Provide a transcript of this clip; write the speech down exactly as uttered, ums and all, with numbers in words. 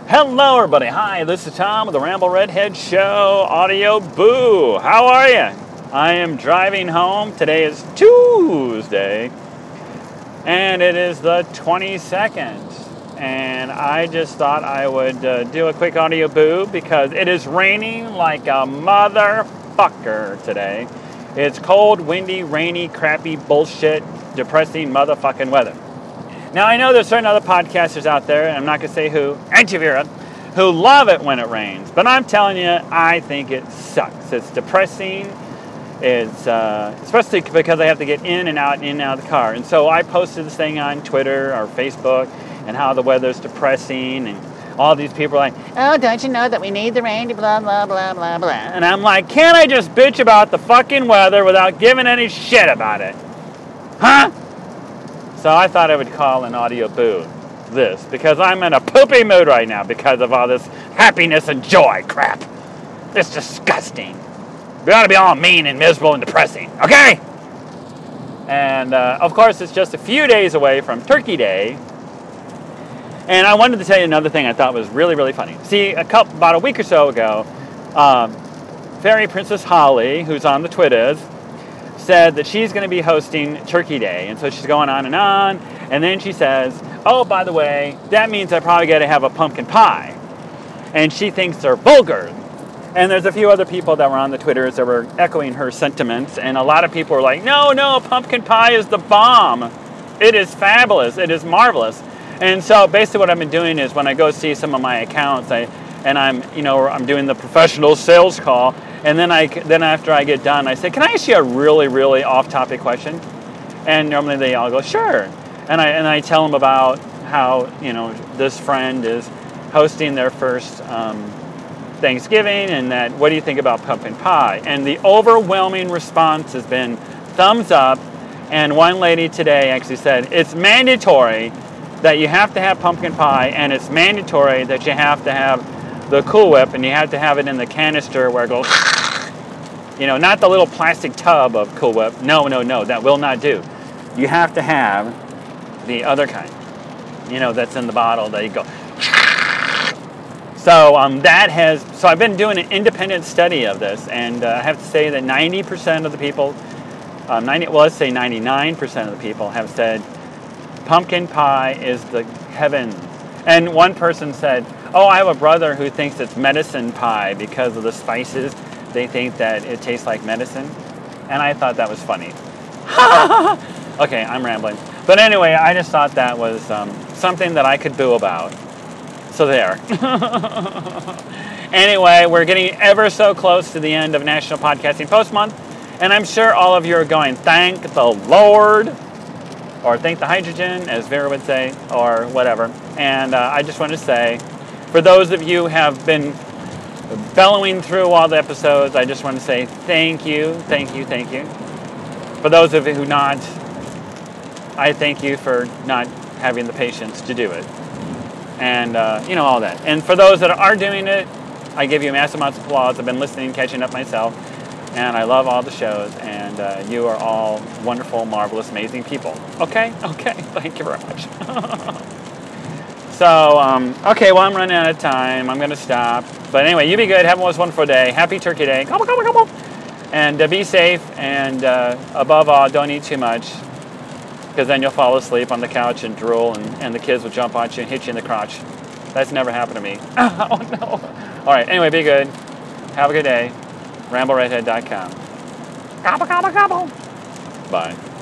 Hello, everybody. Hi, this is Tom with the Ramble Redhead Show Audio Boo. How are you? I am driving home. Today is Tuesday, and it is the twenty-second. And I just thought I would uh, do a quick audio boo because it is raining like a motherfucker today. It's cold, windy, rainy, crappy, bullshit, depressing motherfucking weather. Now, I know there's certain other podcasters out there, and I'm not going to say who, Antivira, who love it when it rains. But I'm telling you, I think it sucks. It's depressing. It's, uh, especially because I have to get in and out and in and out of the car. And so I posted this thing on Twitter or Facebook and how the weather's depressing. And all these people are like, oh, don't you know that we need the rain to blah, blah, blah, blah, blah. And I'm like, can't I just bitch about the fucking weather without giving any shit about it? Huh? So I thought I would call an audio boo this because I'm in a poopy mood right now because of all this happiness and joy crap. It's disgusting. We ought to be all mean and miserable and depressing, okay? And uh, of course, it's just a few days away from Turkey Day. And I wanted to tell you another thing I thought was really, really funny. See, a couple, about a week or so ago, um, Fairy Princess Holly, who's on the Twitters, said that she's going to be hosting Turkey Day. And so she's going on and on. And then she says, oh, by the way, that means I probably got to have a pumpkin pie. And she thinks they're vulgar. And there's a few other people that were on the Twitters that were echoing her sentiments. And a lot of people were like, no, no, pumpkin pie is the bomb. It is fabulous. It is marvelous. And so basically what I've been doing is when I go see some of my accounts, I, and I'm, you know, I'm doing the professional sales call. And then I, then after I get done, I say, can I ask you a really, really off-topic question? And normally they all go, sure. And I and I tell them about how, you know, this friend is hosting their first um, Thanksgiving, and that, what do you think about pumpkin pie? And the overwhelming response has been thumbs up. And one lady today actually said, it's mandatory that you have to have pumpkin pie, and it's mandatory that you have to have the Cool Whip, and you have to have it in the canister where it goes, you know, not the little plastic tub of Cool Whip. No, no, no, that will not do. You have to have the other kind, you know, that's in the bottle that you go. So um, that has, so I've been doing an independent study of this, and uh, I have to say that ninety percent of the people, um, ninety, well, let's say ninety-nine percent of the people have said pumpkin pie is the heaven. And one person said, oh, I have a brother who thinks it's medicine pie because of the spices. They think that it tastes like medicine. And I thought that was funny. Okay, I'm rambling. But anyway, I just thought that was um, something that I could boo about. So there. Anyway, we're getting ever so close to the end of National Podcasting Post Month. And I'm sure all of you are going, thank the Lord. Or thank the hydrogen, as Vera would say, or whatever. And uh, I just want to say, for those of you who have been bellowing through all the episodes, I just want to say thank you, thank you, thank you. For those of you who not, I thank you for not having the patience to do it. And, uh, you know, all that. And for those that are doing it, I give you massive amounts of applause. I've been listening, catching up myself. And I love all the shows, and uh, you are all wonderful, marvelous, amazing people. Okay? Okay. Thank you very much. So, um, okay, well, I'm running out of time. I'm going to stop. But anyway, you be good. Have a most wonderful day. Happy Turkey Day. Come on, come on, come on. And uh, be safe, and uh, above all, don't eat too much, because then you'll fall asleep on the couch and drool, and, and the kids will jump on you and hit you in the crotch. That's never happened to me. Oh, no. All right, anyway, be good. Have a good day. ramble redhead dot com. Gobble, gobble, gobble. Bye.